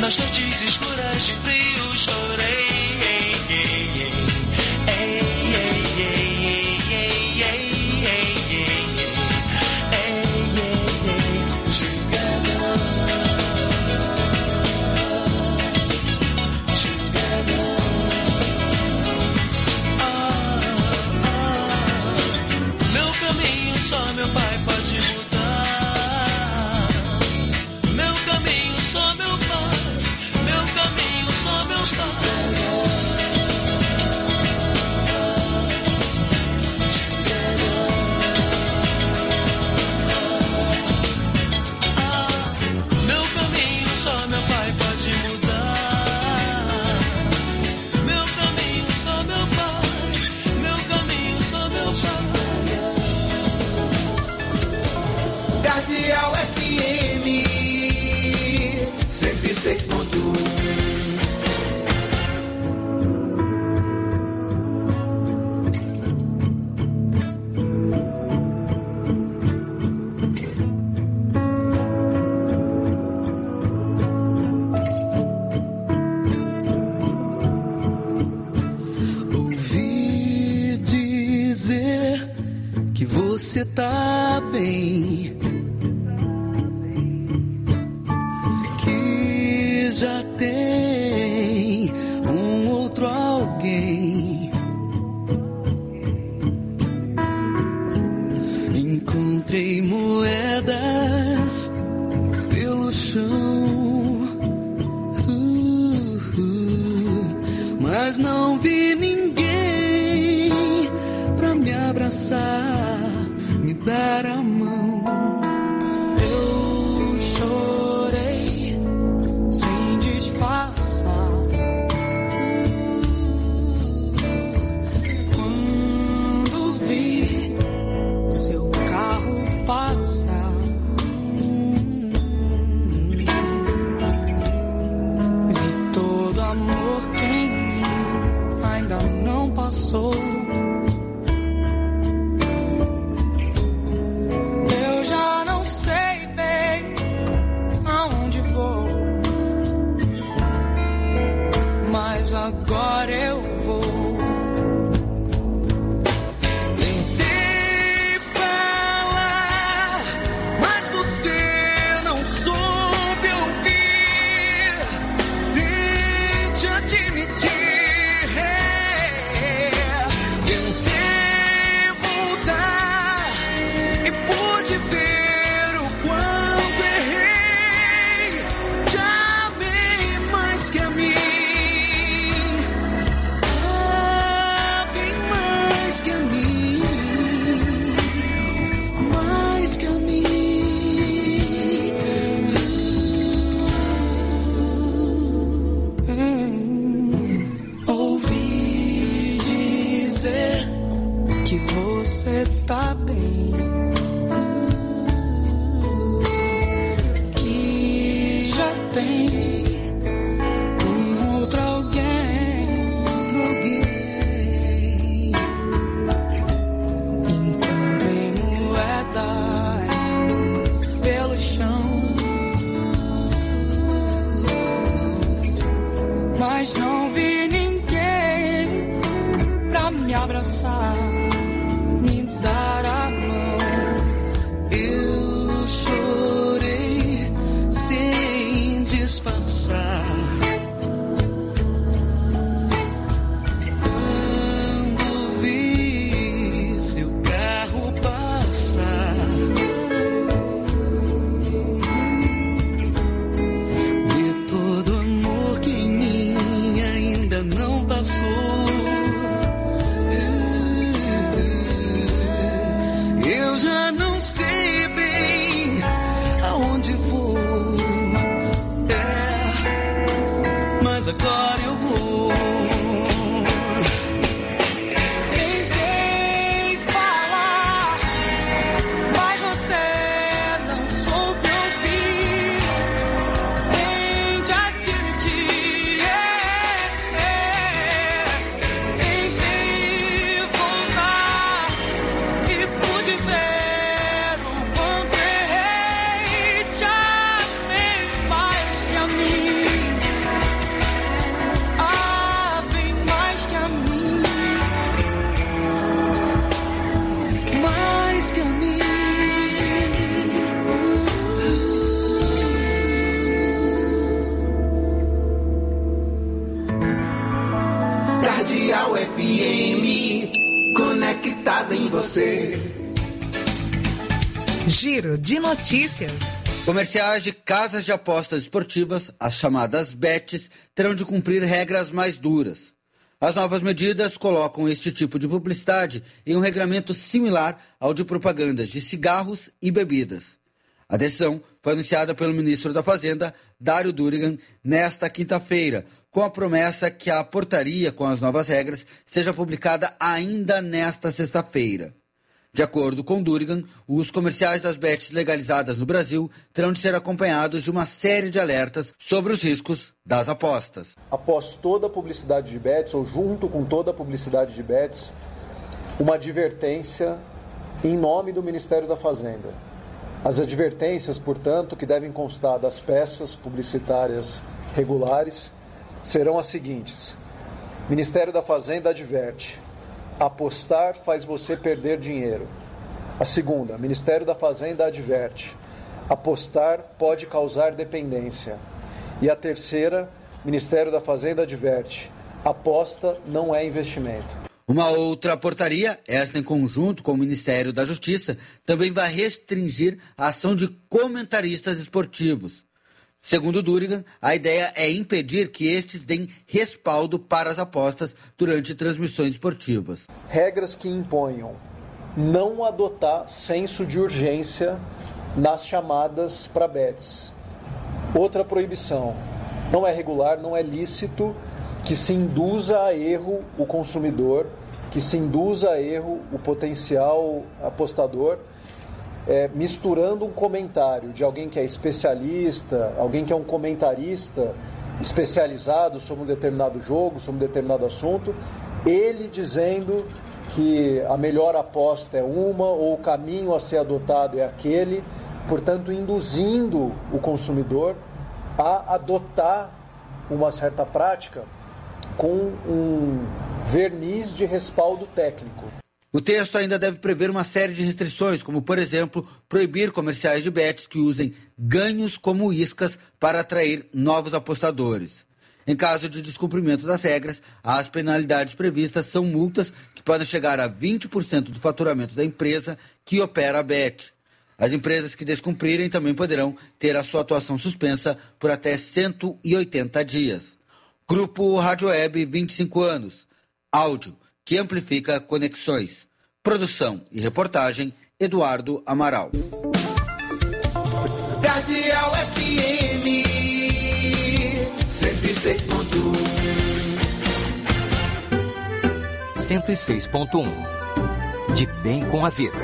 Nas noites escuras de frio chorei. Você tá bem, que já tem um outro alguém. Encontrei moedas pelo chão, mas não vi ninguém pra me abraçar, me dar a mão. Eu chorei sem disfarçar. Quando vi seu carro passar, vi todo amor que em mim ainda não passou. Agora eu vou. Tentei falar, mas você não soube ouvir. Tente admitir. Tentei voltar e pude ver o quanto errei. Te amei mais que a mim. Você tá bem, que já tem um outro alguém, Encontrei moedas pelo chão, mas não vi ninguém pra me abraçar, me dar a mão. Eu chorei sem disfarçar. Quando vi seu carro passar, vi todo amor que em mim ainda não passou. Eu já não sei bem aonde vou, mas agora eu vou. Tentei falar, mas você não soube ouvir. Tente admitir. Tentei voltar e pude ver o quanto errei. Te amei mais que a mim. você. Giro de notícias. Comerciais de casas de apostas esportivas, as chamadas bets, terão de cumprir regras mais duras. As novas medidas colocam este tipo de publicidade em um regramento similar ao de propagandas de cigarros e bebidas. A decisão foi anunciada pelo ministro da Fazenda, Dário Durigan, nesta quinta-feira, com a promessa que a portaria com as novas regras seja publicada ainda nesta sexta-feira. De acordo com Durigan, os comerciais das bets legalizadas no Brasil terão de ser acompanhados de uma série de alertas sobre os riscos das apostas. Após toda a publicidade de bets, ou junto com toda a publicidade de bets, uma advertência em nome do Ministério da Fazenda. As advertências, portanto, que devem constar das peças publicitárias regulares, serão as seguintes. Ministério da Fazenda adverte: apostar faz você perder dinheiro. A segunda, Ministério da Fazenda adverte: apostar pode causar dependência. E a terceira, Ministério da Fazenda adverte: aposta não é investimento. Uma outra portaria, esta em conjunto com o Ministério da Justiça, também vai restringir a ação de comentaristas esportivos. Segundo Durigan, a ideia é impedir que estes deem respaldo para as apostas durante transmissões esportivas. Regras que imponham não adotar senso de urgência nas chamadas para bets. Outra proibição: não é regular, não é lícito que se induza a erro o consumidor, que se induza a erro o potencial apostador, misturando um comentário de alguém que é especialista, alguém que é um comentarista especializado sobre um determinado jogo, sobre um determinado assunto, ele dizendo que a melhor aposta é uma ou o caminho a ser adotado é aquele, portanto induzindo o consumidor a adotar uma certa prática com um verniz de respaldo técnico. O texto ainda deve prever uma série de restrições, como, por exemplo, proibir comerciais de bets que usem ganhos como iscas para atrair novos apostadores. Em caso de descumprimento das regras, as penalidades previstas são multas que podem chegar a 20% do faturamento da empresa que opera a bet. As empresas que descumprirem também poderão ter a sua atuação suspensa por até 180 dias. Grupo Rádio Web, 25 anos. Áudio que amplifica conexões. Produção e reportagem, Eduardo Amaral. Cardeal FM 106.1 106.1 De bem com a vida.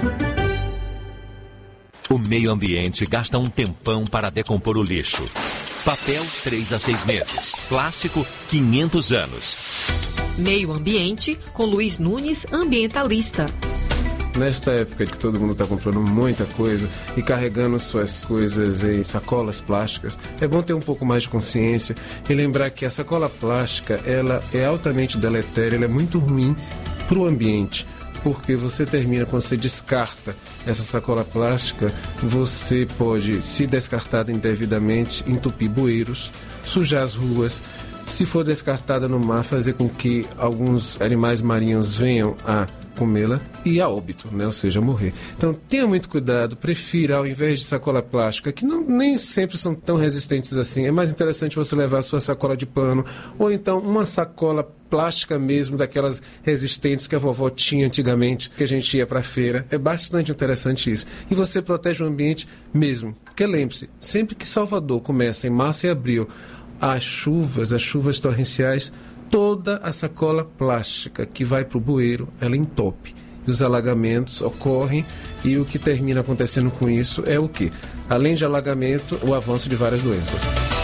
O meio ambiente gasta um tempão para decompor o lixo. Papel, 3 a 6 meses. Plástico, 500 anos. Meio Ambiente, com Luiz Nunes, ambientalista. Nesta época de que todo mundo está comprando muita coisa e carregando suas coisas em sacolas plásticas, é bom ter um pouco mais de consciência e lembrar que a sacola plástica ela é altamente deletéria, ela é muito ruim para o ambiente. Porque você termina, quando você descarta essa sacola plástica, você pode, se descartada indevidamente, entupir bueiros, sujar as ruas. Se for descartada no mar, fazer com que alguns animais marinhos venham a comê-la e a óbito, né? Ou seja, morrer. Então tenha muito cuidado, prefira, ao invés de sacola plástica, que nem sempre são tão resistentes assim, é mais interessante você levar a sua sacola de pano, ou então uma sacola plástica mesmo, daquelas resistentes que a vovó tinha antigamente, que a gente ia para a feira. É bastante interessante isso. E você protege o ambiente mesmo. Porque lembre-se, sempre que Salvador começa em março e abril, as chuvas torrenciais, toda a sacola plástica que vai para o bueiro, ela entope. E os alagamentos ocorrem e o que termina acontecendo com isso é o quê? Além de alagamento, o avanço de várias doenças.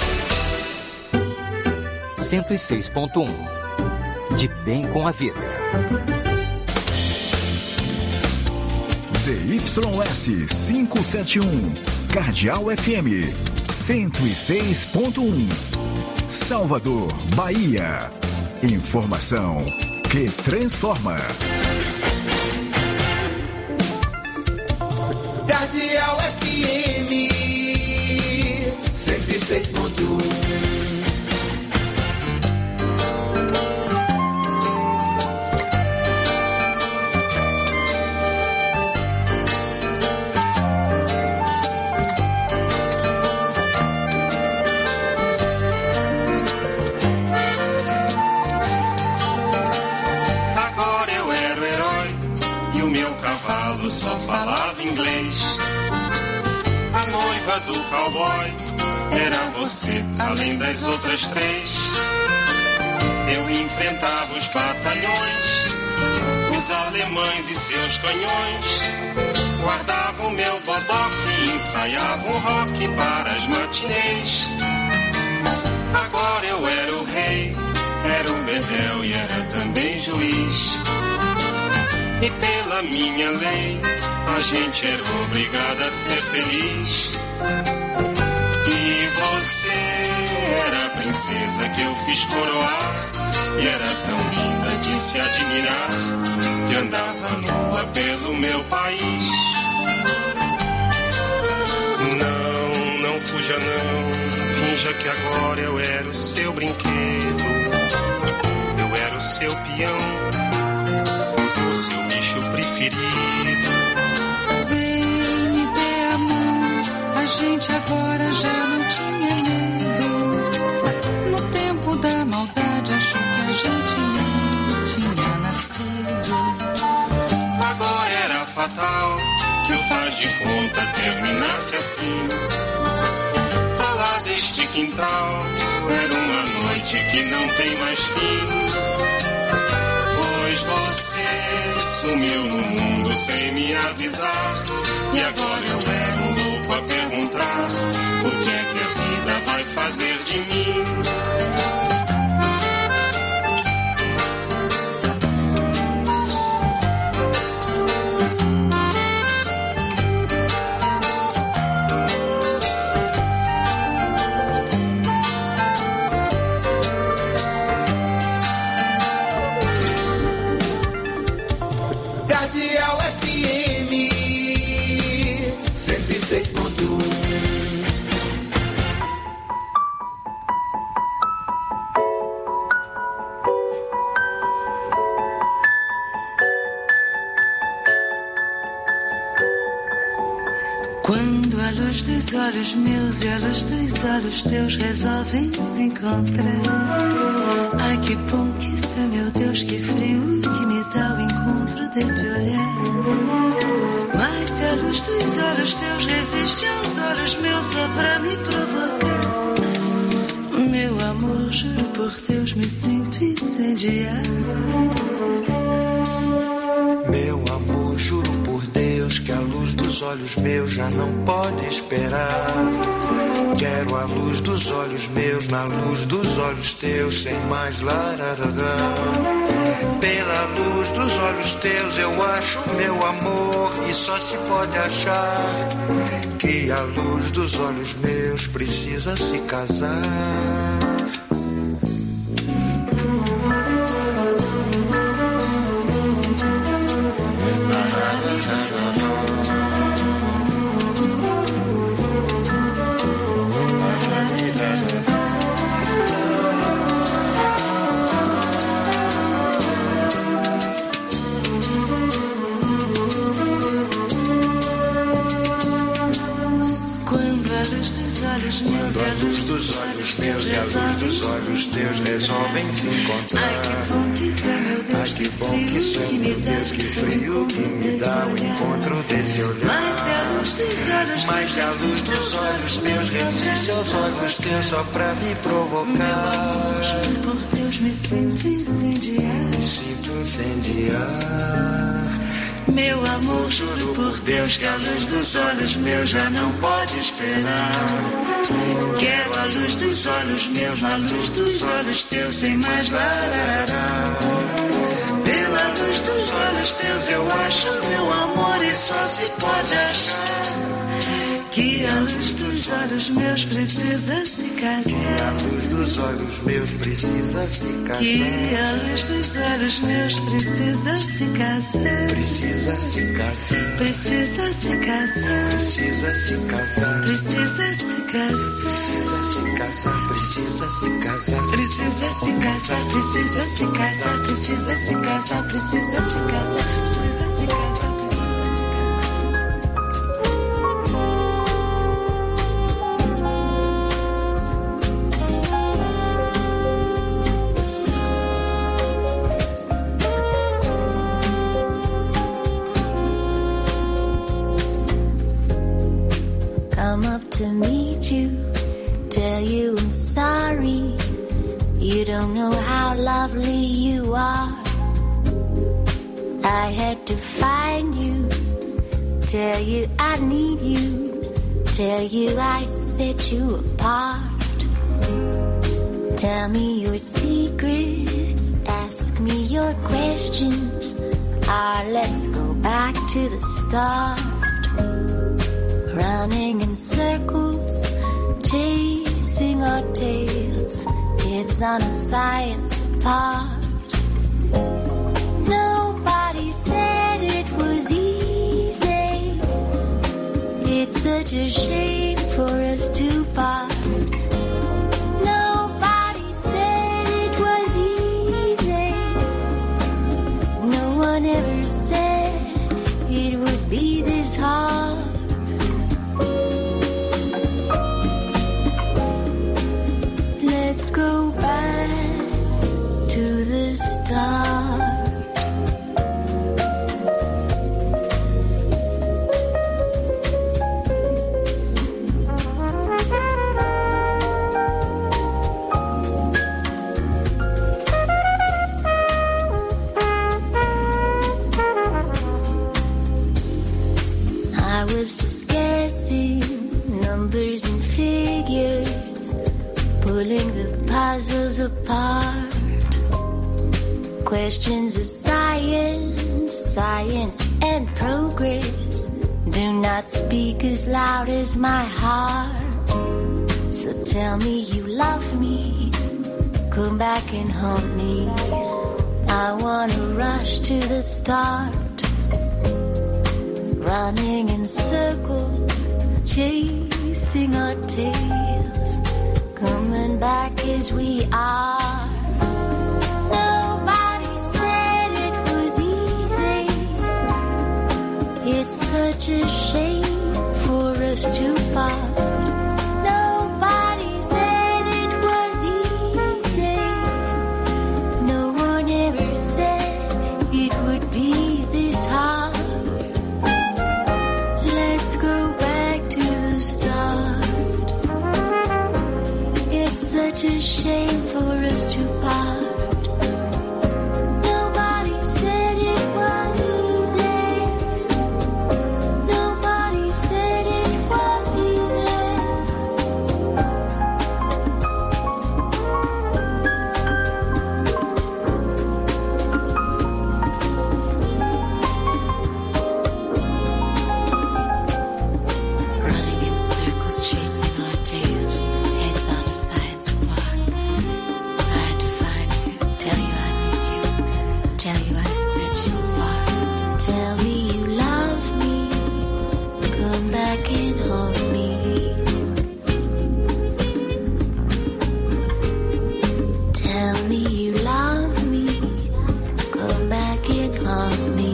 106.1 De bem com a vida. ZYS 571 Cardeal FM 106.1 Salvador, Bahia. Informação que transforma. Cardeal FM 106.1 106.1 mundo só falava inglês. A noiva do cowboy era você, além das outras três. Eu enfrentava os batalhões, os alemães e seus canhões. Guardava o meu bodoque e ensaiava um rock para as matinês. Agora eu era o rei, era o bedel e era também juiz. E pela minha lei, a gente era obrigada a ser feliz. E você era a princesa que eu fiz coroar. E era tão linda de se admirar, que andava nua pelo meu país. Não fuja não, finja que agora eu era o seu brinquedo. Eu era o seu peão, o seu bicho preferido. Vem, me dê a mão, a gente agora já não tinha medo. No tempo da maldade achou que a gente nem tinha nascido. Agora era fatal que o faz de conta terminasse assim. Pra lá deste quintal era uma noite que não tem mais fim. Pois você sumiu no mundo sem me avisar. E agora eu era um louco a perguntar: o que é que a vida vai fazer de mim? Cardeal FM 106.1. Quando a luz dos olhos meus e a luz dos olhos teus resolvem se encontrar. Ai que bom que isso é, meu Deus, que frio que me dá o encontro desse olhar. Mas se a luz dos olhos teus resiste aos olhos meus só pra me provocar, meu amor, juro por Deus, me sinto incendiar. Meu amor, juro por Deus que a luz dos olhos meus já não pode esperar. Quero a luz dos olhos meus na luz dos olhos teus, sem mais lararará. Pela luz dos olhos teus eu acho meu amor, e só se pode achar que a luz dos olhos meus precisa se casar. Dos olhos meus e a luz dos olhos teus resolvem se encontrar. Ai que bom que isso é, meu Deus, ai, que bom que isso é, meu Deus, que frio que me dá o encontro desse olhar. Mas se a luz dos olhos, mas se a luz dos olhos meus resiste aos olhos teus só pra me provocar. Meu amor, juro por Deus, me sinto incendiar. Me sinto incendiar. Meu amor, juro por Deus que a luz dos olhos meus já não pode esperar. Quero a luz dos olhos meus na luz dos olhos teus, sem mais lararará. Pela luz dos olhos teus eu acho meu amor, e só se pode achar que a luz dos olhos meus precisa se casar. Que a luz dos olhos meus precisa se casar. Que a luz dos olhos meus precisa se casar. Precisa se casar. Precisa se casar. Precisa se casar. Precisa se casar. Precisa se casar. Precisa se casar. Precisa se casar. Precisa se casar. Precisa se casar. Precisa se casar. don't know how lovely you are. I had to find you, tell you I need you, tell you I set you apart. Tell me your secrets, ask me your questions. Let's go back to the start. Running in circles, chasing our tails, heads on a science apart. Nobody said it was easy. It's such a shame for us to part. Nobody said it was easy. No one ever said it would be this hard. Let's go back to the start. I was just guessing numbers and figures, pulling the puzzles apart. Questions of science, science and progress do not speak as loud as my heart. So tell me you love me, come back and haunt me. I wanna rush to the start. Running in circles, chasing our tails, coming back as we are. Nobody said it was easy. It's such a shame for us to part. Nobody said it was easy. No one ever said it would be this hard. Let's go back to the start. It's such a shame for us to part. Nobody said it was easy. Nobody said it was easy. Running in circles, chasing our tails, heads on a science apart. I had to find you, tell you I need you, tell you I set you apart. Tell me you love me, come back and hold me. Tell me you love me, come back and hold me.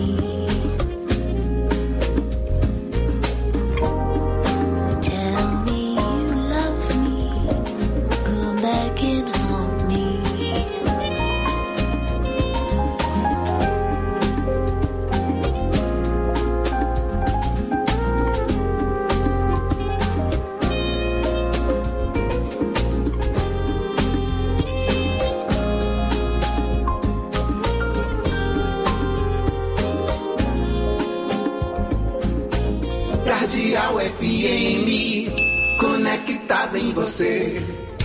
Tell me you love me, come back and hold me. Cardeal FM, conectada em você.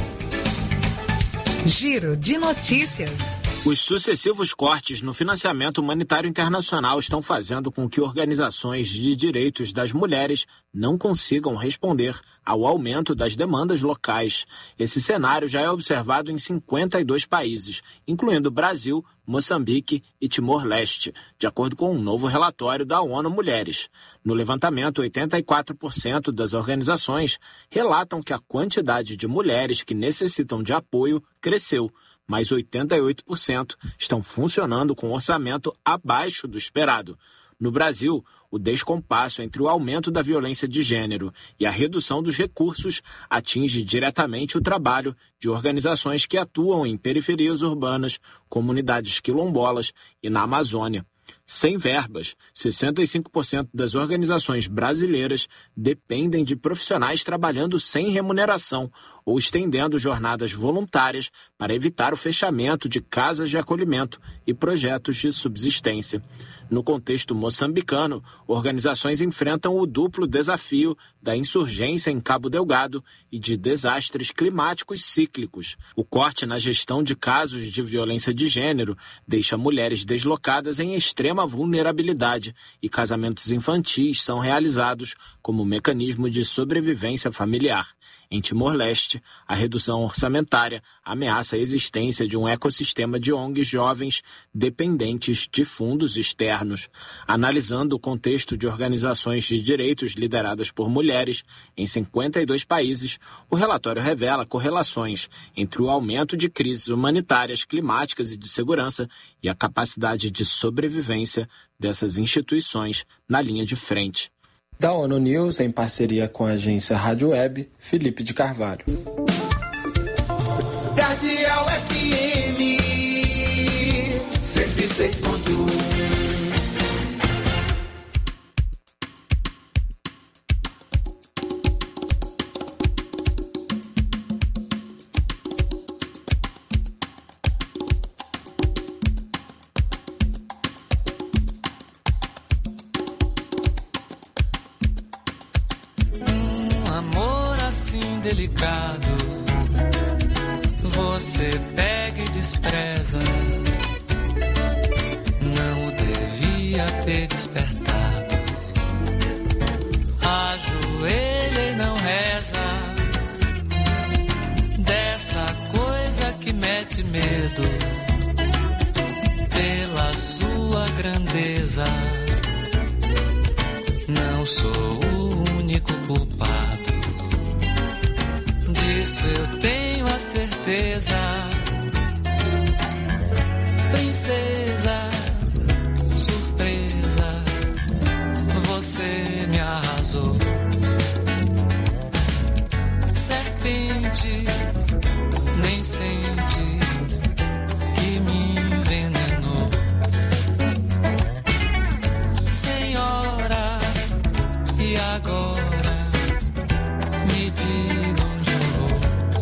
Giro de notícias. Os sucessivos cortes no financiamento humanitário internacional estão fazendo com que organizações de direitos das mulheres não consigam responder ao aumento das demandas locais. Esse cenário já é observado em 52 países, incluindo Brasil, Moçambique e Timor-Leste, de acordo com um novo relatório da ONU Mulheres. No levantamento, 84% das organizações relatam que a quantidade de mulheres que necessitam de apoio cresceu, mas 88% estão funcionando com orçamento abaixo do esperado. No Brasil, o descompasso entre o aumento da violência de gênero e a redução dos recursos atinge diretamente o trabalho de organizações que atuam em periferias urbanas, comunidades quilombolas e na Amazônia. Sem verbas, 65% das organizações brasileiras dependem de profissionais trabalhando sem remuneração ou estendendo jornadas voluntárias para evitar o fechamento de casas de acolhimento e projetos de subsistência. No contexto moçambicano, organizações enfrentam o duplo desafio da insurgência em Cabo Delgado e de desastres climáticos cíclicos. O corte na gestão de casos de violência de gênero deixa mulheres deslocadas em extrema vulnerabilidade e casamentos infantis são realizados como mecanismo de sobrevivência familiar. Em Timor-Leste, a redução orçamentária ameaça a existência de um ecossistema de ONGs jovens dependentes de fundos externos. Analisando o contexto de organizações de direitos lideradas por mulheres em 52 países, o relatório revela correlações entre o aumento de crises humanitárias, climáticas e de segurança e a capacidade de sobrevivência dessas instituições na linha de frente. Da ONU News, em parceria com a agência Rádio Web, Felipe de Carvalho. Cardeal FM 106.1. Delicado, você pega e despreza. Não o devia ter despertado. Ajoelha e não reza. Dessa coisa que mete medo pela sua grandeza. Não sou o único culpado. Disso eu tenho a certeza. Princesa, surpresa, você me arrasou. Serpente, nem sente que me envenenou. Senhora, e agora me diga onde eu vou.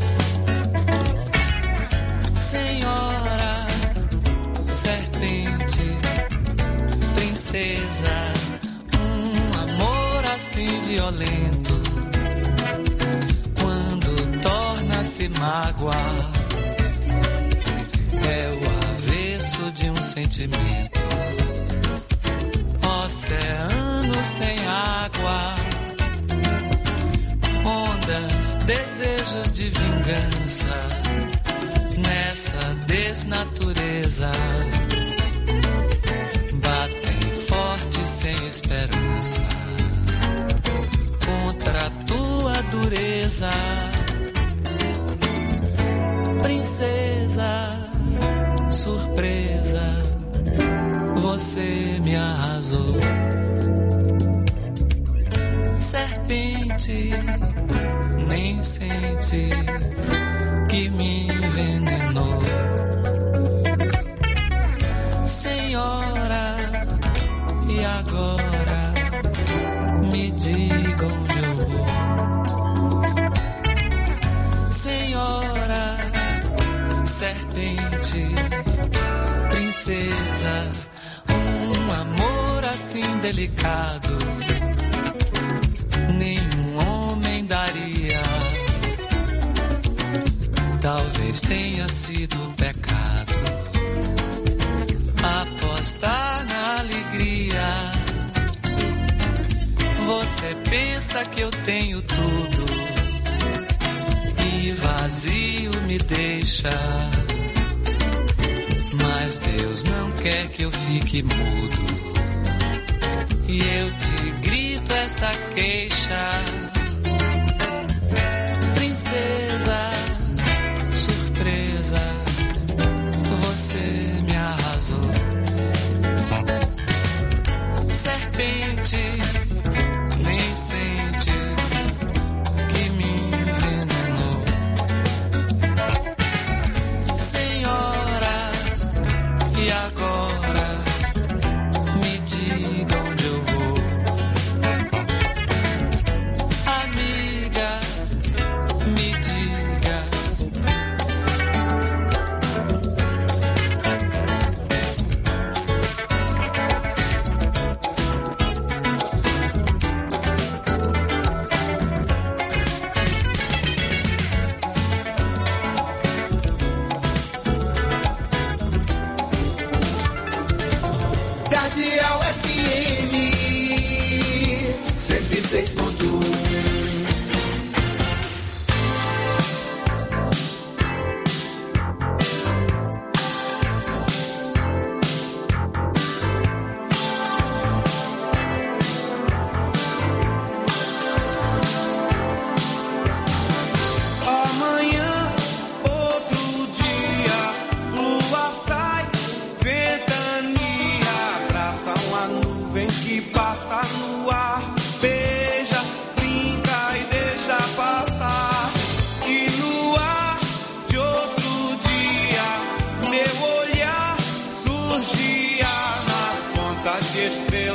Senhora, serpente, princesa, amor assim violento, quando torna-se mágoa, é o avesso de um sentimento. Oceano sem água, ondas, desejos de vingança, nessa desnatureza, batem forte sem esperança, contra a tua dureza. Princesa, surpresa, você me arrasou. Serpente, nem sente que me envenenou. Senhora, e agora me diga onde eu vou. Senhora, serpente, princesa, amor assim delicado nenhum homem daria. Talvez tenha sido um pecado apostar na alegria. Você pensa que eu tenho tudo e vazio me deixa, mas Deus não quer que eu fique mudo e eu te grito esta queixa. Princesa, surpresa, você me arrasou. Serpente, nem sente que me envenenou. Senhora, e agora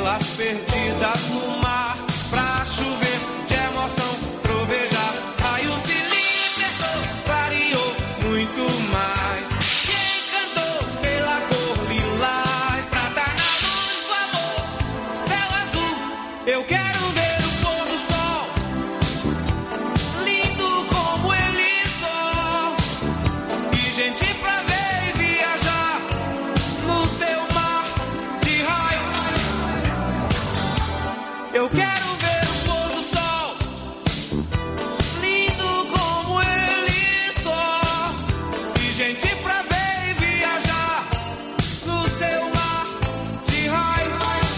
estrelas perdidas no mar, pra chover de emoção, trovejar, raio se libertou, clareou muito mais, se encantou pela cor lilás, nada na luz do amor, céu azul, eu quero ver o pôr do sol, lindo como ele só, e gente pra ver e viajar no seu mar de raio. Eu quero ver o pôr do sol, lindo como ele só, e gente pra ver e viajar no seu mar de raio.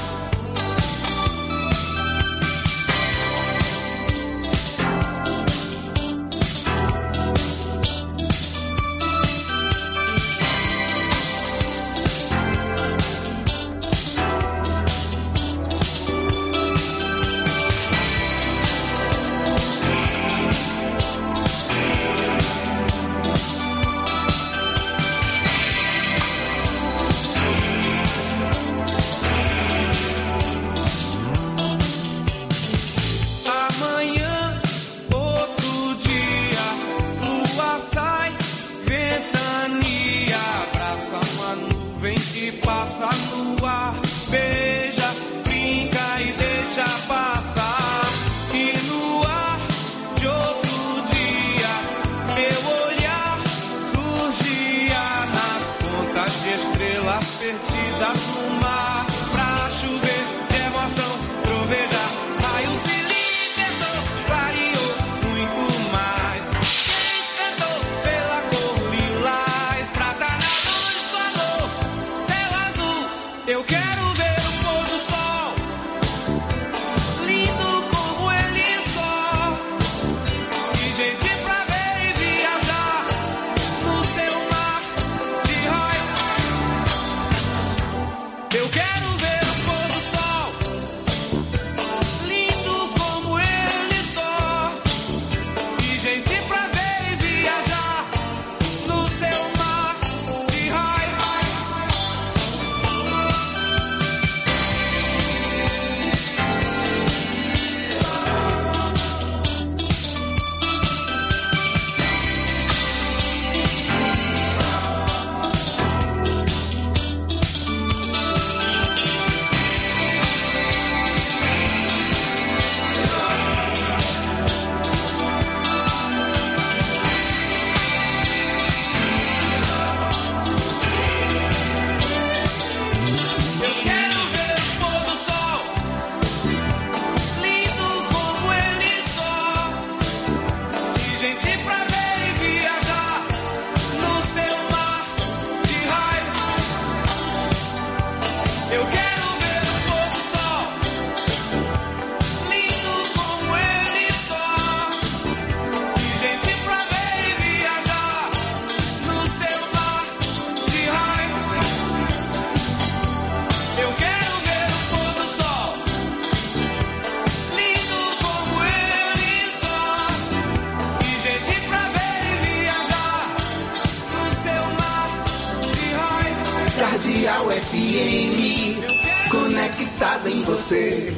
Amanhã, outro dia, lua sai, ventania, abraça uma nuvem que passa no ar, beija, brinca e deixa passar. E no ar de outro dia, meu olhar surgia nas pontas de estrelas perdidas no mar, pra chover de emoção, trovejar, raio se libertou, clareou muito mais, se encantou pela cor lilás, prata na luz do amor, céu azul, eu quero ver o pôr do sol, lindo como ele só, e gente pra ver e viajar no seu mar de raio. Eu quero ver o pôr do sol, lindo como ele só, e gente pra ver e viajar no seu mar de raio. Eu quero ver o pôr do sol, lindo como ele só, e gente pra ver e viajar no seu mar de raio. Eu quero ver o pôr do sol, lindo como ele só, e gente pra ver e viajar no seu mar de raio. Eu quero ver o pôr do sol, lindo como ele só, e gente pra ver e viajar no seu mar de raio. Cardeal FM, conectada em você.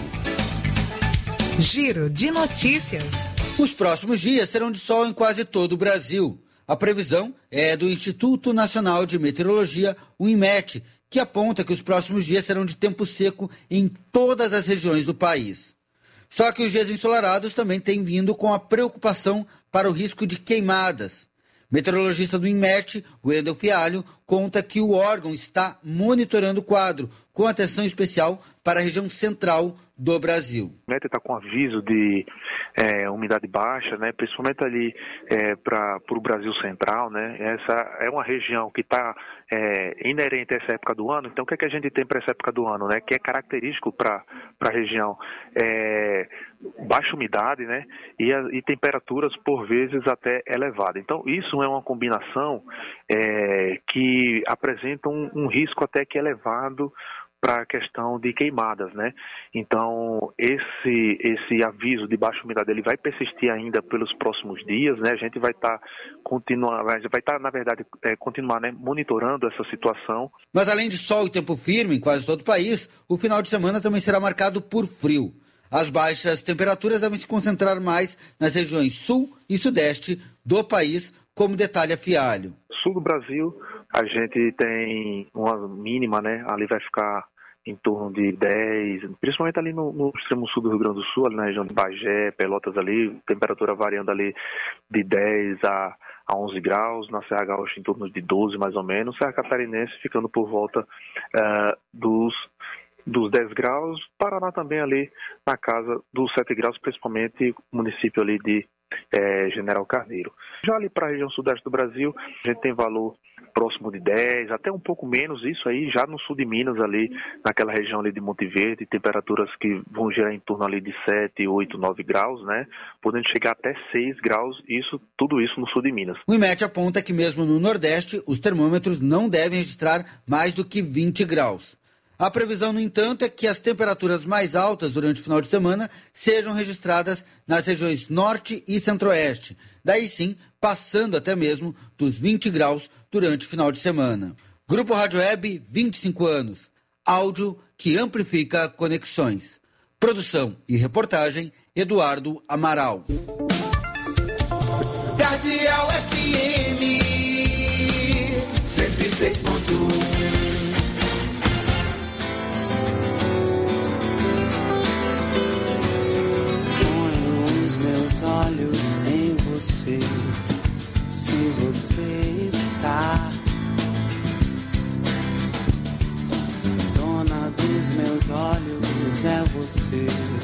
Giro de notícias. Os próximos dias serão de sol em quase todo o Brasil. A previsão é do Instituto Nacional de Meteorologia, o INMET, que aponta que os próximos dias serão de tempo seco em todas as regiões do país. Só que os dias ensolarados também têm vindo com a preocupação para o risco de queimadas. Meteorologista do INMET, Wendel Fialho, conta que o órgão está monitorando o quadro, com atenção especial para a região central do Brasil. O INMET está com aviso de umidade baixa, né, principalmente ali para o Brasil central, né. Essa é uma região que está inerente a essa época do ano. Então, o que é que a gente tem para essa época do ano, né, que é característico para a região? Baixa umidade, né, e temperaturas por vezes até elevadas. Então, isso é uma combinação que apresenta um risco até que elevado para a questão de queimadas, né? Então, esse aviso de baixa umidade ele vai persistir ainda pelos próximos dias, né? A gente vai estar na verdade, continuar, né, monitorando essa situação. Mas além de sol e tempo firme em quase todo o país, o final de semana também será marcado por frio. As baixas temperaturas devem se concentrar mais nas regiões sul e sudeste do país, como detalha Fialho. Sul do Brasil, a gente tem uma mínima, né? Ali vai ficar em torno de 10, principalmente ali no extremo sul do Rio Grande do Sul, ali na região de Bagé, Pelotas ali, temperatura variando ali de 10 a 11 graus, na Serra Gaúcha em torno de 12 mais ou menos, Serra Catarinense ficando por volta dos 10 graus, Paraná também ali na casa dos 7 graus, principalmente município ali de General Carneiro. Já ali para a região sudeste do Brasil, a gente tem valor próximo de 10, até um pouco menos isso aí, já no sul de Minas ali, naquela região ali de Monte Verde, temperaturas que vão girar em torno ali de 7, 8, 9 graus, né? Podendo chegar até 6 graus, tudo isso no sul de Minas. O IMET aponta que mesmo no Nordeste, os termômetros não devem registrar mais do que 20 graus. A previsão, no entanto, é que as temperaturas mais altas durante o final de semana sejam registradas nas regiões Norte e Centro-Oeste. Daí sim, passando até mesmo dos 20 graus durante o final de semana. Grupo Rádio Web, 25 anos. Áudio que amplifica conexões. Produção e reportagem, Eduardo Amaral. Cardeal FM 106.1. Meus olhos em você, se você está dona dos meus olhos, é você,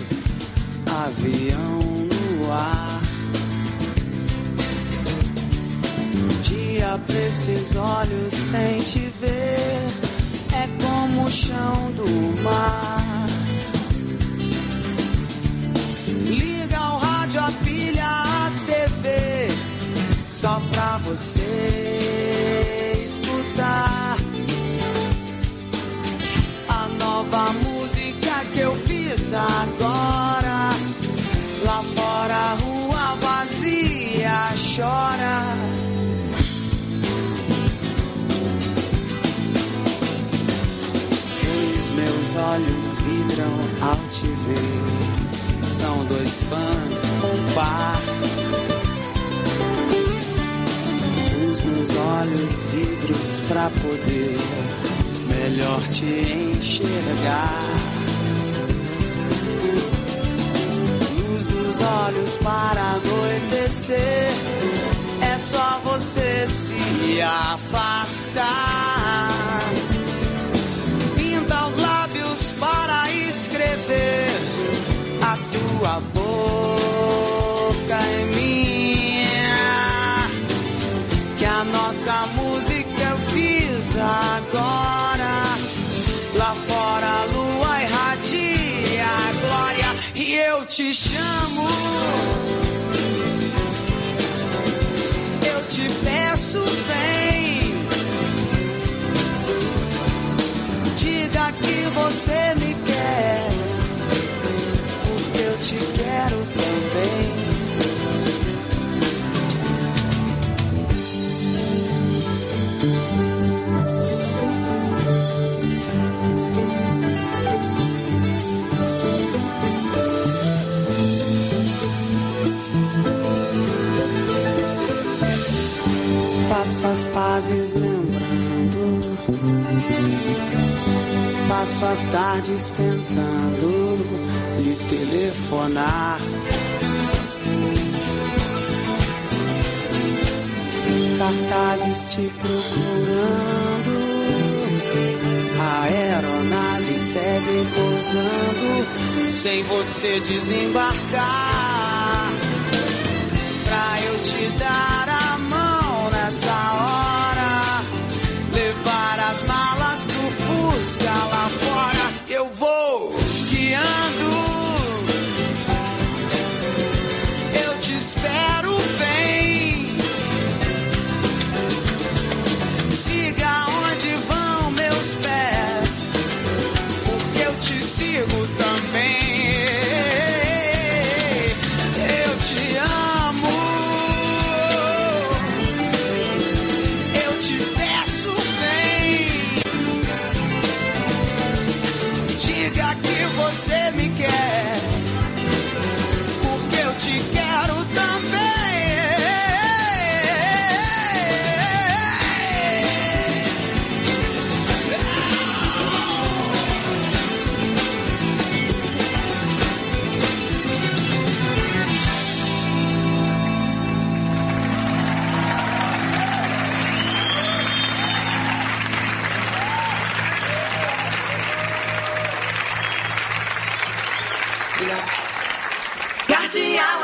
avião no ar. Dia pra esses olhos sem te ver, é como o chão do mar. Liga o rádio, a pilha, a TV, só pra você escutar a nova música que eu fiz agora. Lá fora a rua vazia chora. Os meus olhos vidram ao te ver. São dois fãs, um par. Os meus olhos vidros pra poder melhor te enxergar. Luz dos olhos para anoitecer, é só você se afastar. Pinta os lábios para escrever a tua boca é minha, que a nossa música eu fiz agora. Lá fora a lua irradia a glória e eu te chamo, eu te peço, vem, diga que você me quer, eu te quero também. Faço as pazes lembrando, passo as tardes tentando lhe telefonar. Cartazes te procurando, a aeronave segue pousando, sem você desembarcar. Pra eu te dar a mão nessa hora, levar as malas pro Fusca lá fora, eu vou guiando. Eu te espero, vem. Siga onde vão meus pés. contigo também. Eu te amo, eu te peço, vem. Diga que você me quer, porque eu te quero também. Cardeal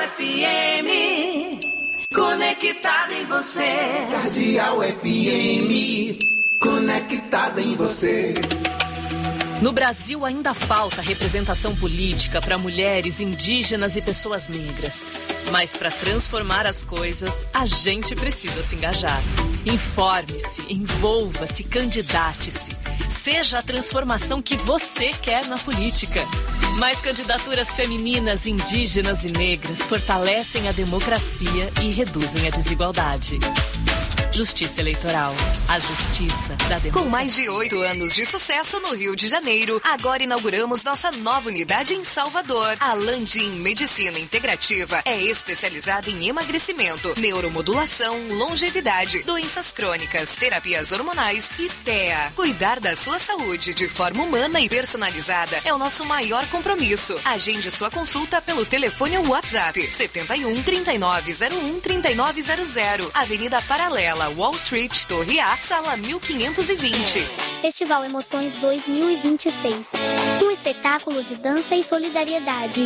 FM, conectada em você. Cardeal FM, conectada em você. No Brasil ainda falta representação política para mulheres, indígenas e pessoas negras. Mas para transformar as coisas, a gente precisa se engajar. Informe-se, envolva-se, candidate-se. Seja a transformação que você quer na política. Mais candidaturas femininas, indígenas e negras fortalecem a democracia e reduzem a desigualdade. Justiça Eleitoral. A justiça da democracia. Com mais de 8 anos de sucesso no Rio de Janeiro, agora inauguramos nossa nova unidade em Salvador. A Landim Medicina Integrativa é especializada em emagrecimento, neuromodulação, longevidade, doenças crônicas, terapias hormonais e TEA. Cuidar da sua saúde de forma humana e personalizada é o nosso maior compromisso. Agende sua consulta pelo telefone ou WhatsApp 71 3901 3900, Avenida Paralela, Wall Street, Torre A, sala 1520. Festival Emoções 2026. Um espetáculo de dança e solidariedade.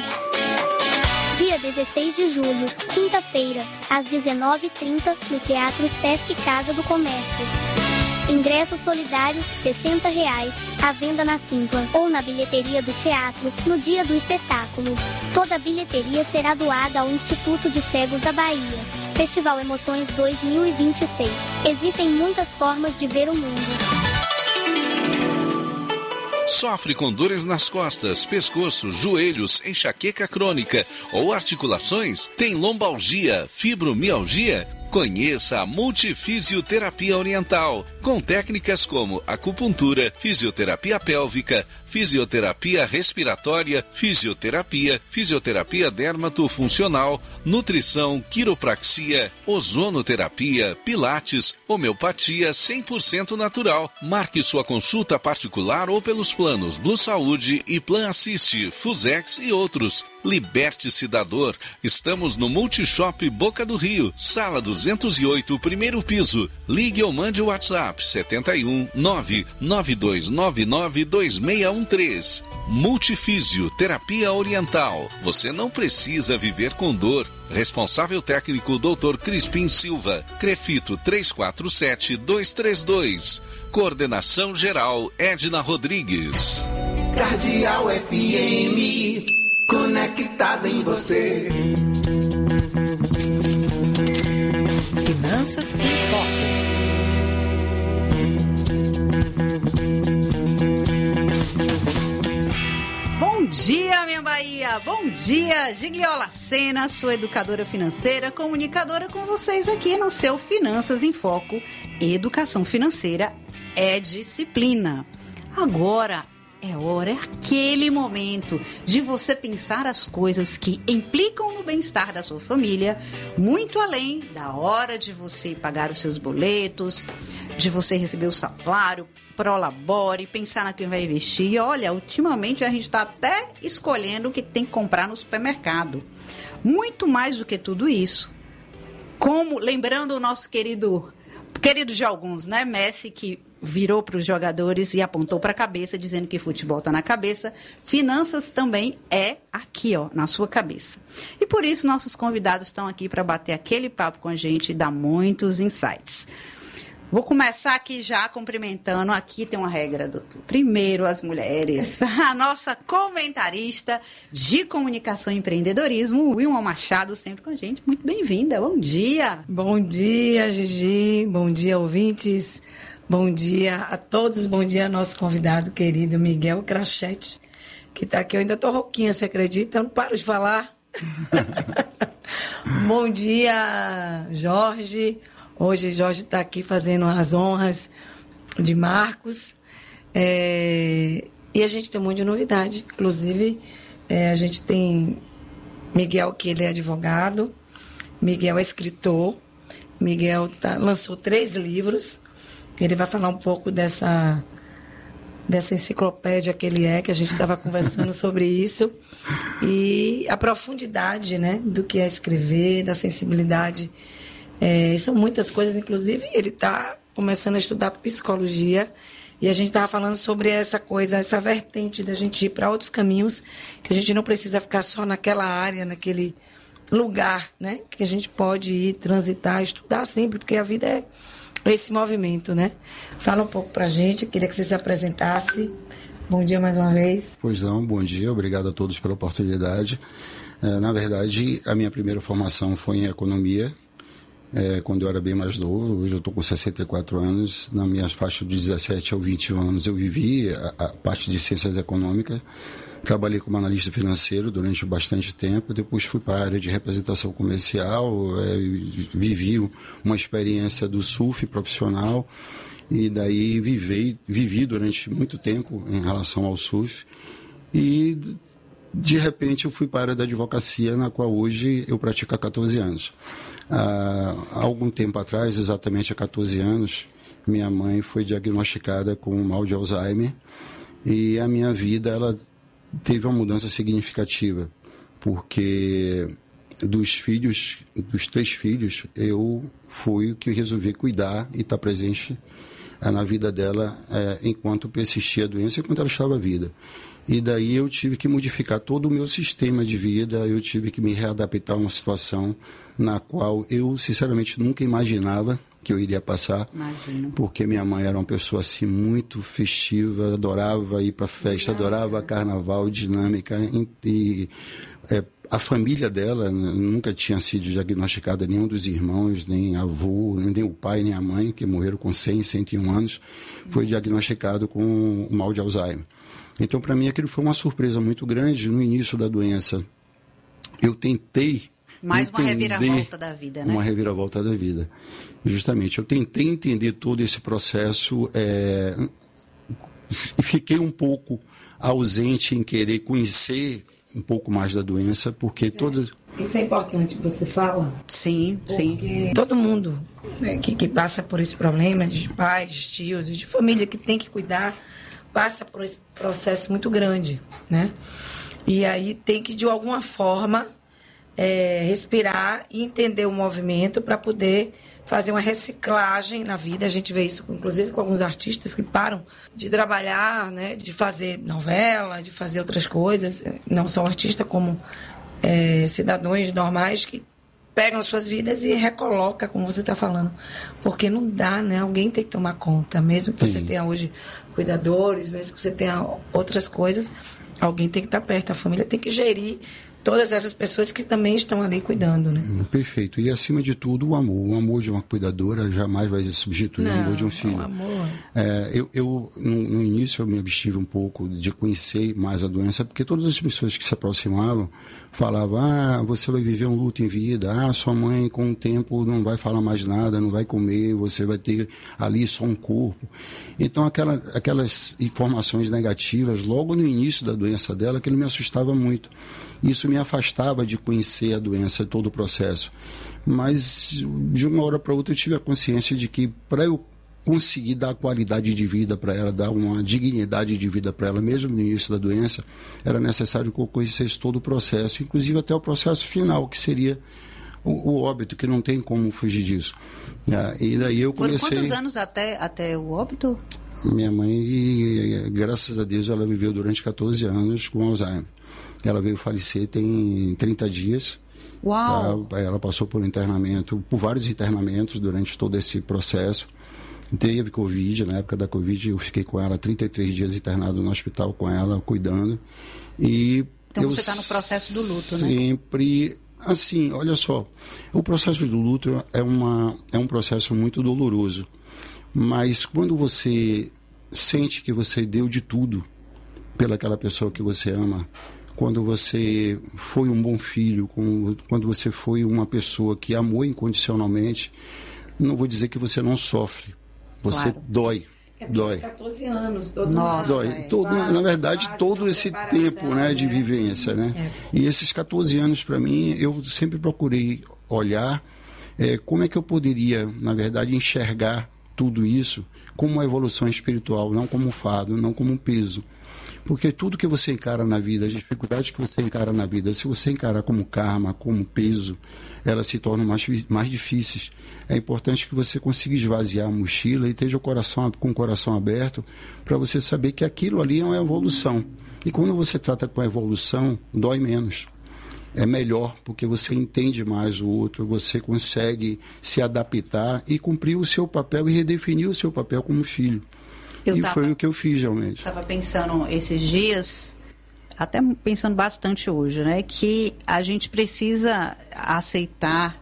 Dia 16 de julho, quinta-feira, às 19h30, no Teatro Sesc Casa do Comércio. Ingresso solidário, R$60, à venda na Simpla ou na bilheteria do teatro, no dia do espetáculo. Toda a bilheteria será doada ao Instituto de Cegos da Bahia. Festival Emoções 2026. Existem muitas formas de ver o mundo. Sofre com dores nas costas, pescoço, joelhos, enxaqueca crônica ou articulações? Tem lombalgia, fibromialgia? Conheça a Multifisioterapia Oriental, com técnicas como acupuntura, fisioterapia pélvica, fisioterapia respiratória, fisioterapia dermatofuncional, nutrição, quiropraxia, ozonoterapia, pilates, homeopatia 100% natural. Marque sua consulta particular ou pelos planos Blue Saúde e Plan Assist, Fusex e outros. Liberte-se da dor. Estamos no Multishop Boca do Rio, sala 208, primeiro piso. Ligue ou mande o WhatsApp 71 99299 2613. Multifísio Terapia Oriental. Você não precisa viver com dor. Responsável técnico Dr. Crispim Silva. Crefito 347232. Coordenação geral Edna Rodrigues. Cardeal FM, conectada em você. Finanças em Foco. Bom dia, minha Bahia! Bom dia, Gigliola Sena, sua educadora financeira, comunicadora com vocês aqui no seu Finanças em Foco. Educação financeira é disciplina. Agora é hora, é aquele momento de você pensar as coisas que implicam no bem-estar da sua família, muito além da hora de você pagar os seus boletos, de você receber o salário, prolabore, pensar na quem vai investir. E olha, ultimamente a gente está até escolhendo o que tem que comprar no supermercado. Muito mais do que tudo isso. Como, lembrando o nosso querido de alguns, né, Messi, que virou para os jogadores e apontou para a cabeça, dizendo que futebol está na cabeça. Finanças também é aqui, ó, na sua cabeça. E por isso nossos convidados estão aqui para bater aquele papo com a gente e dar muitos insights. Vou começar aqui já cumprimentando. Aqui tem uma regra, doutor. Primeiro, as mulheres. A nossa comentarista de comunicação e empreendedorismo, Wilma Machado, sempre com a gente. Muito bem-vinda. Bom dia. Bom dia, Gigi. Bom dia, ouvintes. Bom dia a todos. Bom dia ao nosso convidado querido Miguel Crachete. que está aqui. Eu ainda estou rouquinha, você acredita? Eu não paro de falar. Bom dia, Jorge. Hoje Jorge está aqui fazendo as honras de Marcos. E a gente tem um monte de novidade. Inclusive, a gente tem Miguel, que ele é advogado. Miguel é escritor. Miguel lançou 3 livros. Ele vai falar um pouco dessa enciclopédia que ele que a gente estava conversando sobre isso. E a profundidade, né, do que é escrever, da sensibilidade. São muitas coisas. Inclusive, ele está começando a estudar psicologia. E a gente estava falando sobre essa coisa, essa vertente da gente ir para outros caminhos, que a gente não precisa ficar só naquela área, naquele lugar, né? Que a gente pode ir, transitar, estudar sempre, porque a vida é esse movimento, né? Fala um pouco para a gente, eu queria que você se apresentasse. Bom dia mais uma vez. Pois não, bom dia, obrigado a todos pela oportunidade. Na verdade, a minha primeira formação foi em economia, quando eu era bem mais novo. Hoje eu estou com 64 anos. Na minha faixa de 17 a 21 anos eu vivi a parte de ciências econômicas. Trabalhei como analista financeiro durante bastante tempo. Depois fui para a área de representação comercial. Vivi uma experiência do surf profissional. E daí vivi durante muito tempo em relação ao surf. E de repente eu fui para a área da advocacia, na qual hoje eu pratico há 14 anos. Há algum tempo atrás, exatamente há 14 anos, minha mãe foi diagnosticada com mal de Alzheimer e a minha vida ela teve uma mudança significativa, porque dos 3 filhos, eu fui o que resolvi cuidar e estar presente na vida dela enquanto persistia a doença, enquanto ela estava viva. E daí eu tive que modificar todo o meu sistema de vida, eu tive que me readaptar a uma situação na qual eu, sinceramente, nunca imaginava que eu iria passar. Imagino. Porque minha mãe era uma pessoa assim muito festiva, adorava ir para festa, adorava carnaval, dinâmica. E a família dela nunca tinha sido diagnosticada, nenhum dos irmãos, nem avô, nem o pai, nem a mãe, que morreram com 100, 101 anos, foi diagnosticado com o mal de Alzheimer. Então, para mim, aquilo foi uma surpresa muito grande. No início da doença, eu tentei mais uma reviravolta da vida, né? Uma reviravolta da vida. Justamente, eu tentei entender todo esse processo e fiquei um pouco ausente em querer conhecer um pouco mais da doença, porque Isso é importante que você fala? Sim, sim. Todo mundo, né, que passa por esse problema, de pais, tios, de família que tem que cuidar, passa por esse processo muito grande, né? E aí tem que, de alguma forma, respirar e entender o movimento para poder fazer uma reciclagem na vida. A gente vê isso, inclusive, com alguns artistas que param de trabalhar, né, de fazer novela, de fazer outras coisas, não só artista, como cidadãos normais que pegam as suas vidas e recolocam, como você está falando. Porque não dá, né? Alguém tem que tomar conta. Mesmo que você tenha hoje cuidadores, mesmo que você tenha outras coisas, alguém tem que estar perto. A família tem que gerir todas essas pessoas que também estão ali cuidando, né? Perfeito. E, acima de tudo, o amor. O amor de uma cuidadora jamais vai substituir o amor de um filho. O amor. No início, eu me abstive um pouco de conhecer mais a doença, porque todas as pessoas que se aproximavam falavam: você vai viver um luto em vida, sua mãe, com o tempo, não vai falar mais nada, não vai comer, você vai ter ali só um corpo. Então, aquelas informações negativas, logo no início da doença dela, aquilo me assustava muito. Isso me afastava de conhecer a doença, todo o processo. Mas, de uma hora para outra, eu tive a consciência de que, para eu conseguir dar qualidade de vida para ela, dar uma dignidade de vida para ela, mesmo no início da doença, era necessário que eu conhecesse todo o processo, inclusive até o processo final, que seria o óbito, que não tem como fugir disso. E daí eu comecei... Foram quantos anos até o óbito? Minha mãe, graças a Deus, ela viveu durante 14 anos com Alzheimer. Ela veio falecer tem 30 dias. Uau! Ela passou por vários internamentos durante todo esse processo. Teve Covid, na época da Covid eu fiquei com ela 33 dias internado no hospital com ela, cuidando. Então você está no processo do luto, né? Sempre, assim, olha só, o processo do luto é um processo muito doloroso. Mas quando você sente que você deu de tudo pelaquela pessoa que você ama, quando você foi um bom filho, quando você foi uma pessoa que amou incondicionalmente, não vou dizer que você não sofre, você dói. Dói. 14 anos, dói. Na verdade, todo esse tempo, né, de vivência, né? E esses 14 anos, para mim, eu sempre procurei olhar como é que eu poderia, na verdade, enxergar tudo isso como uma evolução espiritual, não como um fardo, não como um peso. Porque tudo que você encara na vida, as dificuldades que você encara na vida, se você encarar como karma, como peso, elas se tornam mais difíceis. É importante que você consiga esvaziar a mochila e esteja com o coração aberto para você saber que aquilo ali é uma evolução. E quando você trata com a evolução, dói menos. É melhor, porque você entende mais o outro, você consegue se adaptar e cumprir o seu papel e redefinir o seu papel como filho. Foi o que eu fiz, realmente. Estava pensando esses dias, até pensando bastante hoje, né? Que a gente precisa aceitar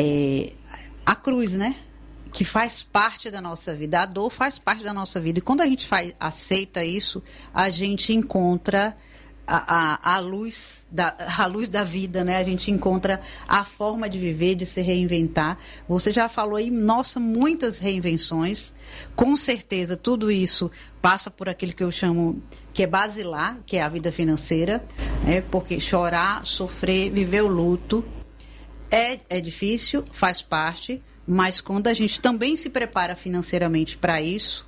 a cruz, né? Que faz parte da nossa vida. A dor faz parte da nossa vida. E quando a gente aceita isso, a gente encontra a luz da vida, né? A gente encontra a forma de viver, de se reinventar. Você já falou aí, nossa, muitas reinvenções. Com certeza, tudo isso passa por aquilo que eu chamo que é basilar, que é a vida financeira, né? Porque chorar, sofrer, viver o luto é difícil, faz parte, mas quando a gente também se prepara financeiramente para isso,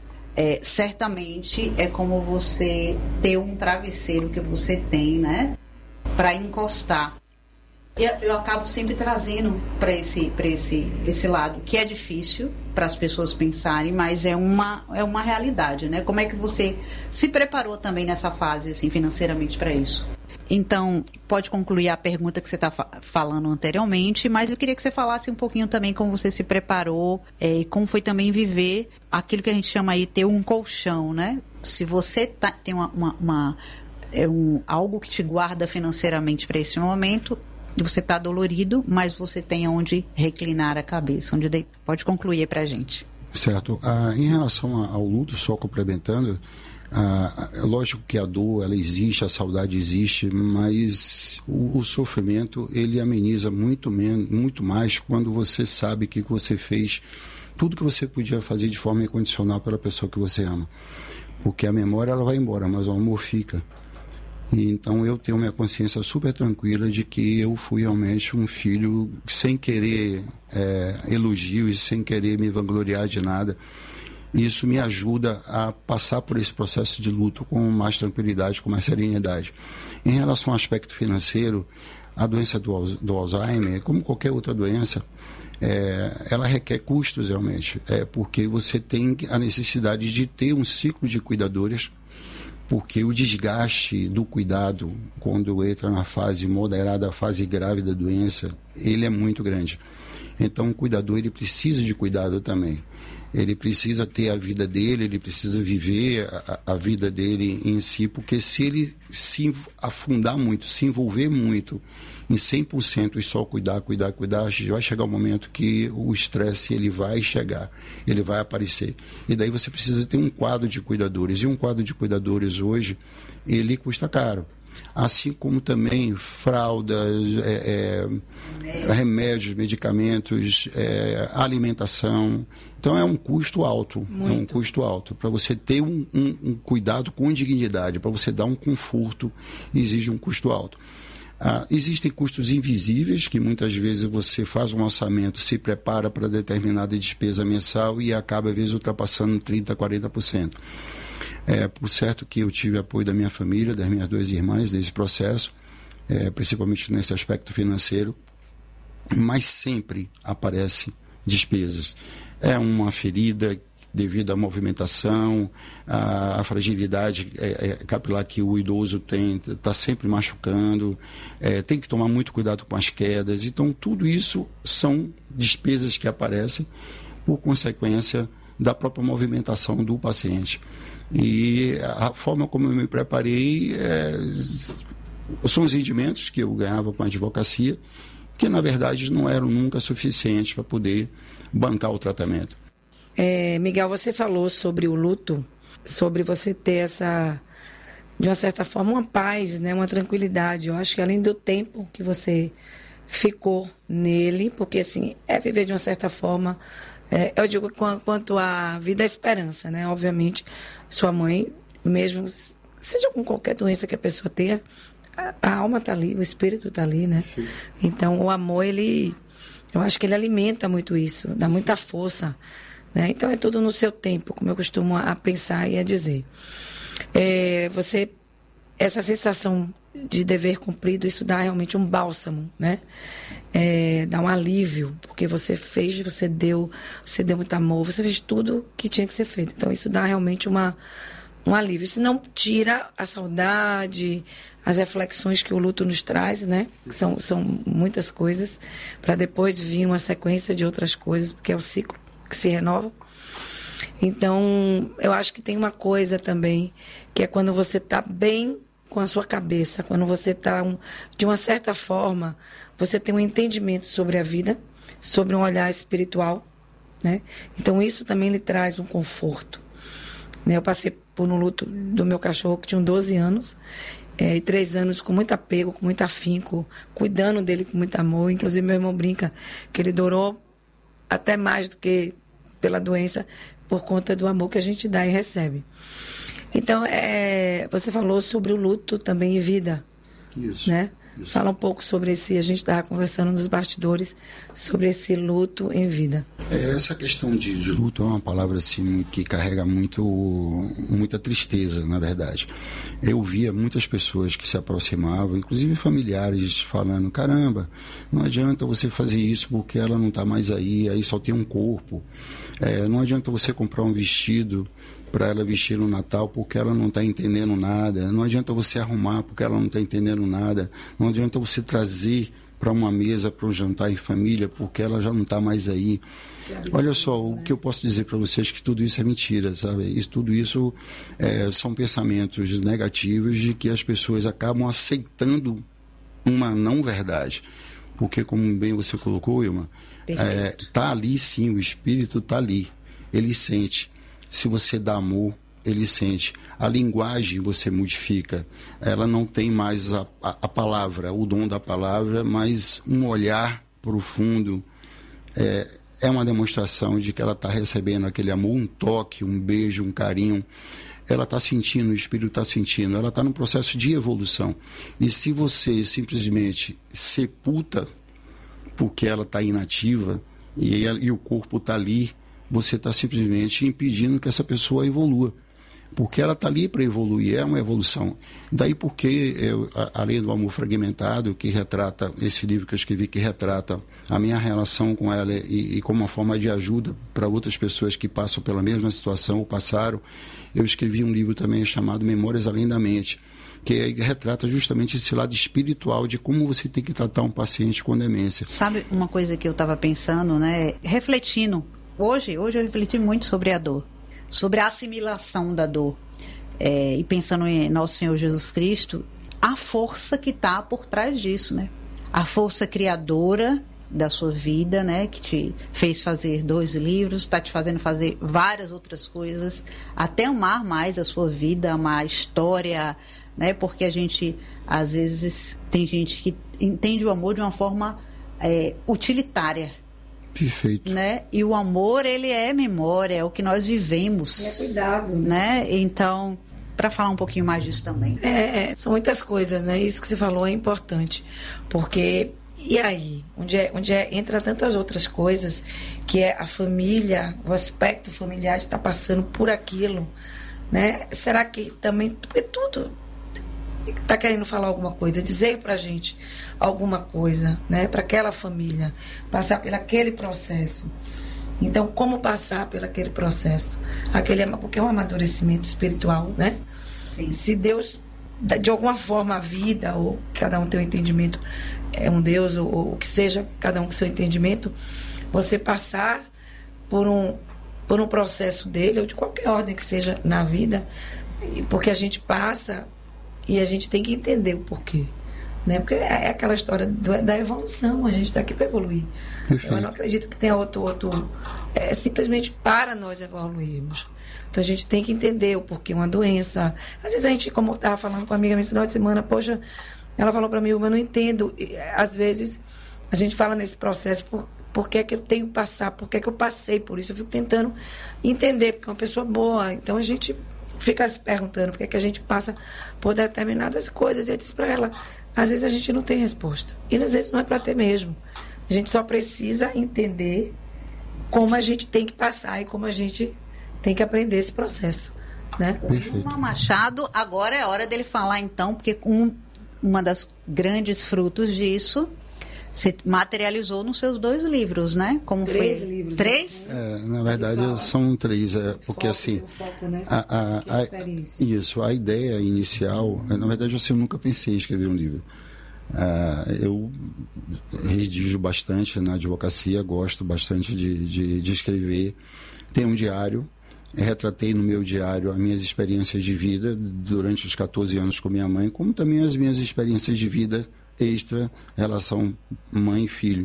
certamente é como você ter um travesseiro que você tem, né, para encostar. Eu acabo sempre trazendo para esse lado, que é difícil para as pessoas pensarem, mas é uma realidade, né? Como é que você se preparou também nessa fase, assim, financeiramente para isso? Então, pode concluir a pergunta que você está falando anteriormente, mas eu queria que você falasse um pouquinho também como você se preparou e como foi também viver aquilo que a gente chama aí ter um colchão, né? Se você tem algo que te guarda financeiramente para esse momento, você está dolorido, mas você tem onde reclinar a cabeça, pode concluir para a gente. Certo. Em relação ao luto, só complementando, lógico que a dor, ela existe, a saudade existe, mas o sofrimento, ele ameniza muito mais quando você sabe que você fez tudo que você podia fazer de forma incondicional pela pessoa que você ama. Porque a memória, ela vai embora, mas o amor fica. E então eu tenho minha consciência super tranquila de que eu fui realmente um filho sem querer elogios, sem querer me vangloriar de nada. Isso me ajuda a passar por esse processo de luto com mais tranquilidade, com mais serenidade. Em relação ao aspecto financeiro, a doença do Alzheimer, como qualquer outra doença, ela requer custos realmente, porque você tem a necessidade de ter um ciclo de cuidadores, porque o desgaste do cuidado, quando entra na fase moderada, a fase grave da doença, ele é muito grande. Então o cuidador, ele precisa de cuidado também. Ele precisa ter a vida dele, ele precisa viver a vida dele em si, porque se ele se afundar muito, se envolver muito em 100% e só cuidar, vai chegar um momento que o estresse, ele vai chegar, ele vai aparecer. E daí você precisa ter um quadro de cuidadores. E um quadro de cuidadores hoje, ele custa caro. Assim como também fraldas, remédios, medicamentos, alimentação. Então é um custo alto, muito. É um custo alto. Para você ter um cuidado com dignidade, para você dar um conforto, exige um custo alto. Existem custos invisíveis, que muitas vezes você faz um orçamento, se prepara para determinada despesa mensal e acaba, às vezes, ultrapassando 30%, 40%. Por certo que eu tive apoio da minha família, das minhas 2 irmãs, nesse processo, principalmente nesse aspecto financeiro, mas sempre aparecem despesas. É uma ferida devido à movimentação, à fragilidade capilar que o idoso tem, está sempre machucando, tem que tomar muito cuidado com as quedas. Então, tudo isso são despesas que aparecem por consequência da própria movimentação do paciente. E a forma como eu me preparei são os rendimentos que eu ganhava com a advocacia, que na verdade não eram nunca suficientes para poder bancar o tratamento. Miguel, você falou sobre o luto, sobre você ter de uma certa forma, uma paz, né? Uma tranquilidade. Eu acho que além do tempo que você ficou nele, porque assim, é viver de uma certa forma, eu digo quanto à vida, a esperança, né? Obviamente, sua mãe, mesmo, seja com qualquer doença que a pessoa tenha, a alma está ali, o espírito está ali, né? Sim. Então, o amor, eu acho que ele alimenta muito isso, dá muita força, né? Então, é tudo no seu tempo, como eu costumo a pensar e a dizer. Essa sensação de dever cumprido, isso dá realmente um bálsamo, né? Dá um alívio, porque você fez, você deu muito amor, você fez tudo que tinha que ser feito. Então, isso dá realmente um alívio. Isso não tira a saudade, as reflexões que o luto nos traz, né? São muitas coisas, para depois vir uma sequência de outras coisas, porque é o ciclo que se renova. Então, eu acho que tem uma coisa também, que é quando você está bem com a sua cabeça, quando você está, de uma certa forma, você tem um entendimento sobre a vida, sobre um olhar espiritual, né? Então, isso também lhe traz um conforto. Né? Eu passei por um luto do meu cachorro, que tinha 12 anos, e 3 anos com muito apego, com muito afinco, cuidando dele com muito amor. Inclusive, meu irmão brinca que ele durou até mais do que pela doença, por conta do amor que a gente dá e recebe. Então, você falou sobre o luto também e vida. Isso. Né? Isso. Fala um pouco sobre esse, a gente estava conversando nos bastidores, sobre esse luto em vida. Essa questão de luto é uma palavra assim, que carrega muita tristeza, na verdade. Eu via muitas pessoas que se aproximavam, inclusive familiares, falando, caramba, não adianta você fazer isso porque ela não está mais aí só tem um corpo. Não adianta você comprar um vestido para ela vestir no Natal porque ela não está entendendo nada. Não adianta você arrumar porque ela não está entendendo nada. Não adianta você trazer para uma mesa, para um jantar em família, porque ela já não está mais aí. Olha só, o que eu posso dizer para vocês é que tudo isso é mentira, sabe? Tudo isso são pensamentos negativos de que as pessoas acabam aceitando uma não verdade. Porque, como bem você colocou, Ilma, está ali sim, o espírito está ali. Ele sente. Se você dá amor, ele sente. A linguagem você modifica. Ela não tem mais a palavra, o dom da palavra, mas um olhar profundo. É uma demonstração de que ela está recebendo aquele amor, um toque, um beijo, um carinho. Ela está sentindo, o espírito está sentindo. Ela está num processo de evolução. E se você simplesmente sepulta, porque ela está inativa, e o corpo está ali, você está simplesmente impedindo que essa pessoa evolua. Porque ela está ali para evoluir, é uma evolução. Daí porque, além do Amor Fragmentado, que retrata, esse livro que eu escrevi, que retrata a minha relação com ela e como uma forma de ajuda para outras pessoas que passam pela mesma situação ou passaram, eu escrevi um livro também chamado Memórias Além da Mente, que retrata justamente esse lado espiritual de como você tem que tratar um paciente com demência. Sabe uma coisa que eu estava pensando, né? Refletindo. Hoje eu refleti muito sobre a dor, sobre a assimilação da dor. E pensando em Nosso Senhor Jesus Cristo, a força que está por trás disso, né? A força criadora da sua vida, né? Que te fez fazer 2 livros, está te fazendo fazer várias outras coisas, até amar mais a sua vida, amar a história, né? Porque a gente, às vezes, tem gente que entende o amor de uma forma utilitária. Perfeito. Né? E o amor, ele é memória, é o que nós vivemos. É cuidado. Né? Então, para falar um pouquinho mais disso também. São muitas coisas, né? Isso que você falou é importante. Porque, e aí? Onde entra tantas outras coisas, que é a família, o aspecto familiar de estar passando por aquilo, né? Será que também... Porque tudo... está querendo falar alguma coisa, dizer pra gente alguma coisa, né? Para aquela família, passar por aquele processo. Então, como passar por aquele processo? Porque é um amadurecimento espiritual, né? Sim. Se Deus, de alguma forma, a vida, ou cada um tem um entendimento, é um Deus, ou o que seja, cada um com seu entendimento, você passar por um processo dele, ou de qualquer ordem que seja na vida, porque a gente passa... E a gente tem que entender o porquê. Né? Porque é aquela história da evolução. A gente está aqui para evoluir. Eu não acredito que tenha outro simplesmente para nós evoluirmos. Então a gente tem que entender o porquê uma doença. Às vezes a gente, como eu estava falando com a amiga minha no final de semana, poxa, ela falou para mim, eu não entendo. E, às vezes a gente fala nesse processo, por que é que eu tenho que passar, por que é que eu passei por isso. Eu fico tentando entender, porque é uma pessoa boa. Então a gente fica se perguntando por que é que a gente passa por determinadas coisas. E eu disse para ela, às vezes a gente não tem resposta. E às vezes não é para ter mesmo. A gente só precisa entender como a gente tem que passar e como a gente tem que aprender esse processo, né? Vilmar Machado, agora é hora dele falar então, porque uma das grandes frutos disso se materializou nos seus 2 livros, né? Como 3 foi? livros. 3? Na verdade, são 3, porque assim, isso, a ideia inicial, na verdade, eu nunca pensei em escrever um livro. Eu redijo bastante na advocacia, gosto bastante de escrever. Tenho um diário, retratei no meu diário as minhas experiências de vida durante os 14 anos com minha mãe, como também as minhas experiências de vida extra, relação mãe e filho.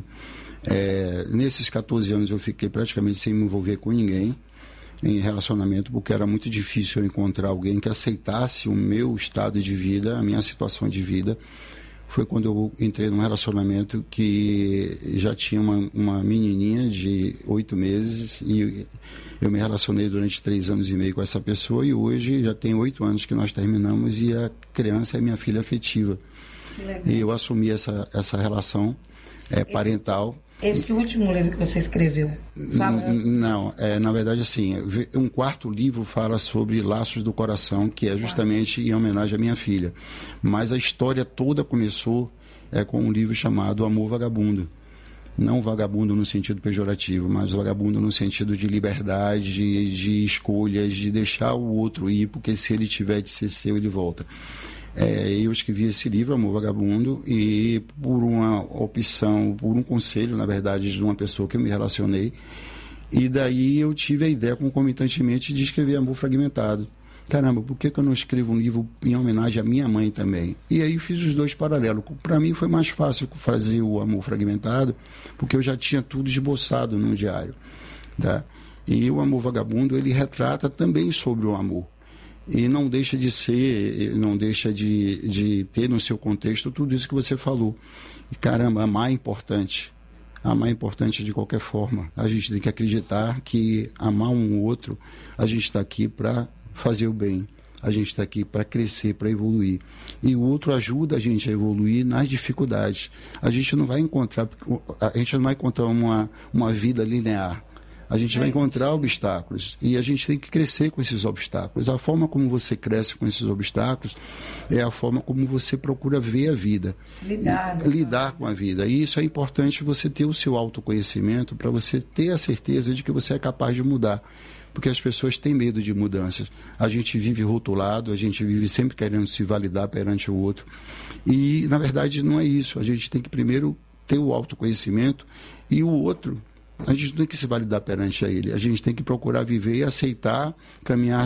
Nesses 14 anos eu fiquei praticamente sem me envolver com ninguém em relacionamento, porque era muito difícil eu encontrar alguém que aceitasse o meu estado de vida, a minha situação de vida. Foi quando eu entrei num relacionamento que já tinha uma menininha de 8 meses e eu me relacionei durante 3 anos e meio com essa pessoa e hoje já tem 8 anos que nós terminamos e a criança é minha filha afetiva. E eu assumi essa relação parental. Esse último livro que você escreveu, fala... Não, na verdade, assim, um 4º livro fala sobre Laços do Coração, que é justamente em homenagem à minha filha. Mas a história toda começou com um livro chamado Amor Vagabundo. Não vagabundo no sentido pejorativo, mas vagabundo no sentido de liberdade, de escolhas, de deixar o outro ir, porque se ele tiver de ser seu, ele volta. Eu escrevi esse livro, Amor Vagabundo, e por uma opção, por um conselho, na verdade, de uma pessoa que eu me relacionei, e daí eu tive a ideia concomitantemente de escrever Amor Fragmentado. Caramba, por que eu não escrevo um livro em homenagem à minha mãe também? E aí fiz os 2 paralelos. Para mim foi mais fácil fazer o Amor Fragmentado, porque eu já tinha tudo esboçado no diário. Tá? E o Amor Vagabundo, ele retrata também sobre o amor. E não deixa de ser, não deixa de ter no seu contexto tudo isso que você falou. E caramba, amar é importante. Amar é importante de qualquer forma. A gente tem que acreditar que amar um outro, a gente está aqui para fazer o bem. A gente está aqui para crescer, para evoluir. E o outro ajuda a gente a evoluir nas dificuldades. A gente não vai encontrar uma vida linear. A gente vai encontrar obstáculos e a gente tem que crescer com esses obstáculos. A forma como você cresce com esses obstáculos é a forma como você procura ver a vida. Lidar com a vida. E isso é importante, você ter o seu autoconhecimento para você ter a certeza de que você é capaz de mudar. Porque as pessoas têm medo de mudanças. A gente vive rotulado, a gente vive sempre querendo se validar perante o outro. E, na verdade, não é isso. A gente tem que primeiro ter o autoconhecimento e o outro... A gente não tem que se validar perante a ele. A gente tem que procurar viver e aceitar, caminhar